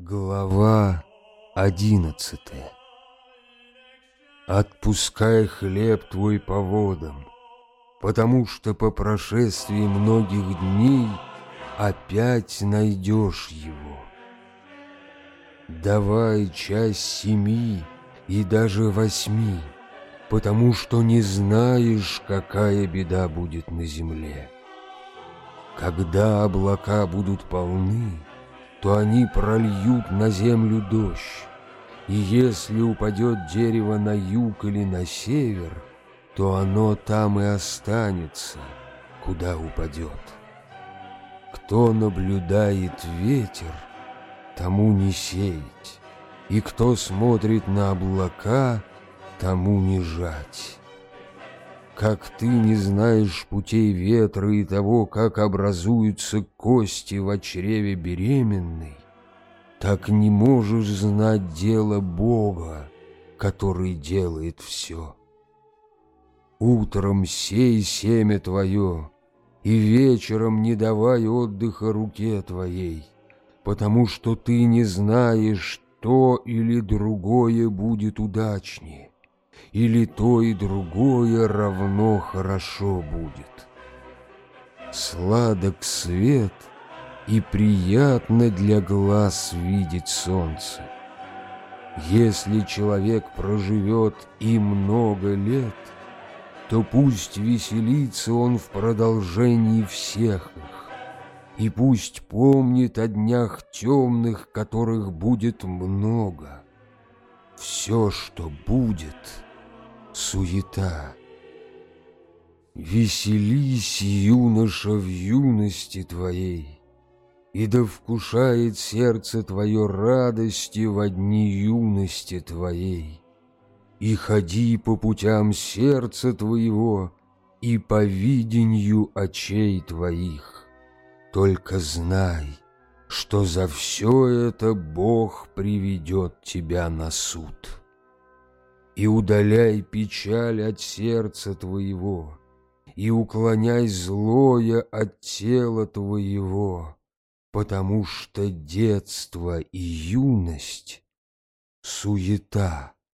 Глава 11. Отпускай хлеб твой по водам, потому что по прошествии многих дней опять найдешь его. Давай часть 7 и даже 8, потому что не знаешь, какая беда будет на земле. Когда облака будут полны, то они прольют на землю дождь, и если упадет дерево на юг или на север, то оно там и останется, куда упадет. Кто наблюдает ветер, тому не сеять, и кто смотрит на облака, тому не жать. Как ты не знаешь путей ветра и того, как образуются кости в чреве беременной, так не можешь знать дело Бога, который делает все. Утром сей семя твое, и вечером не давай отдыха руке твоей, потому что ты не знаешь, то или другое будет удачнее, или то и другое равно хорошо будет. Сладок свет, и приятно для глаз видеть солнце. Если человек проживет и много лет, то пусть веселится он в продолжении всех их, и пусть помнит о днях темных, которых будет много. Все, что будет, суета. Веселись, юноша, в юности твоей, и да вкушает сердце твое радости во дни юности твоей. И ходи по путям сердца твоего и по видению очей твоих. Только знай, что за все это Бог приведет тебя на суд. И удаляй печаль от сердца твоего, и уклоняй злое от тела твоего, потому что детство и юность — суета,